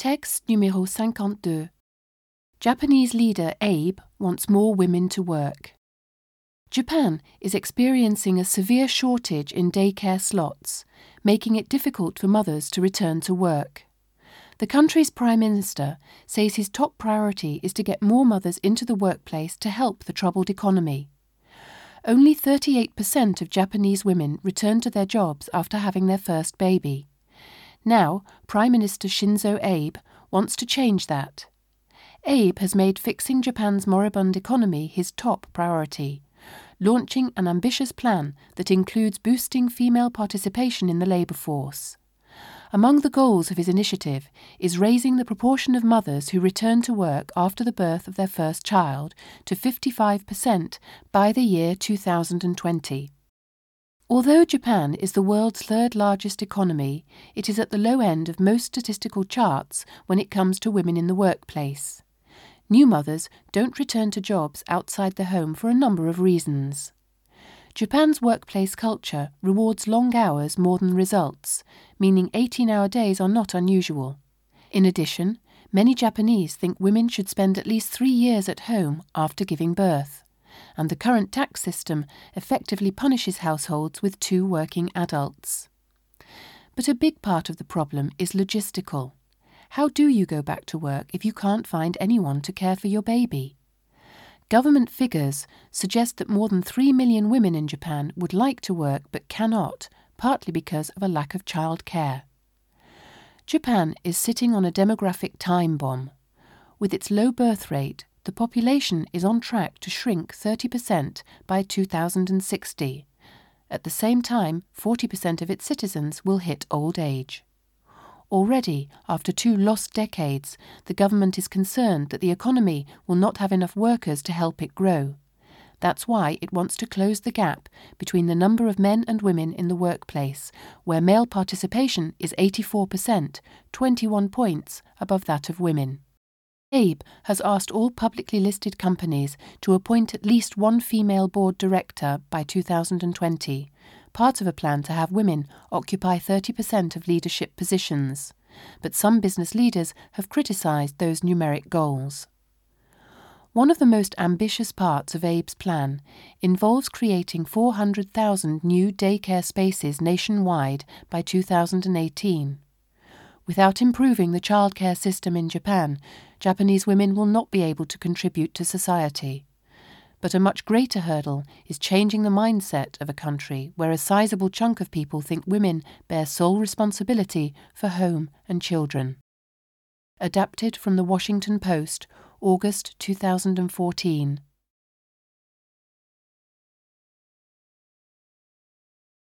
Texte numéro 52. Japanese leader Abe wants more women to work. Japan is experiencing a severe shortage in daycare slots, making it difficult for mothers to return to work. The country's Prime Minister says his top priority is to get more mothers into the workplace to help the troubled economy. Only 38% of Japanese women return to their jobs after having their first baby. Now, Prime Minister Shinzo Abe wants to change that. Abe has made fixing Japan's moribund economy his top priority, launching an ambitious plan that includes boosting female participation in the labour force. Among the goals of his initiative is raising the proportion of mothers who return to work after the birth of their first child to 55% by the year 2020. Although Japan is the world's third largest economy, it is at the low end of most statistical charts when it comes to women in the workplace. New mothers don't return to jobs outside the home for a number of reasons. Japan's workplace culture rewards long hours more than results, meaning 18-hour days are not unusual. In addition, many Japanese think women should spend at least 3 years at home after giving birth, and the current tax system effectively punishes households with 2 working adults. But a big part of the problem is logistical. How do you go back to work if you can't find anyone to care for your baby? Government figures suggest that more than 3 million women in Japan would like to work but cannot, partly because of a lack of child care. Japan is sitting on a demographic time bomb. With its low birth rate, the population is on track to shrink 30% by 2060. At the same time, 40% of its citizens will hit old age. Already, after 2 lost decades, the government is concerned that the economy will not have enough workers to help it grow. That's why it wants to close the gap between the number of men and women in the workplace, where male participation is 84%, 21 points above that of women. Abe has asked all publicly listed companies to appoint at least 1 female board director by 2020, part of a plan to have women occupy 30% of leadership positions, but some business leaders have criticised those numeric goals. One of the most ambitious parts of Abe's plan involves creating 400,000 new daycare spaces nationwide by 2018. Without improving the childcare system in Japan, Japanese women will not be able to contribute to society. But a much greater hurdle is changing the mindset of a country where a sizable chunk of people think women bear sole responsibility for home and children. Adapted from The Washington Post, August 2014.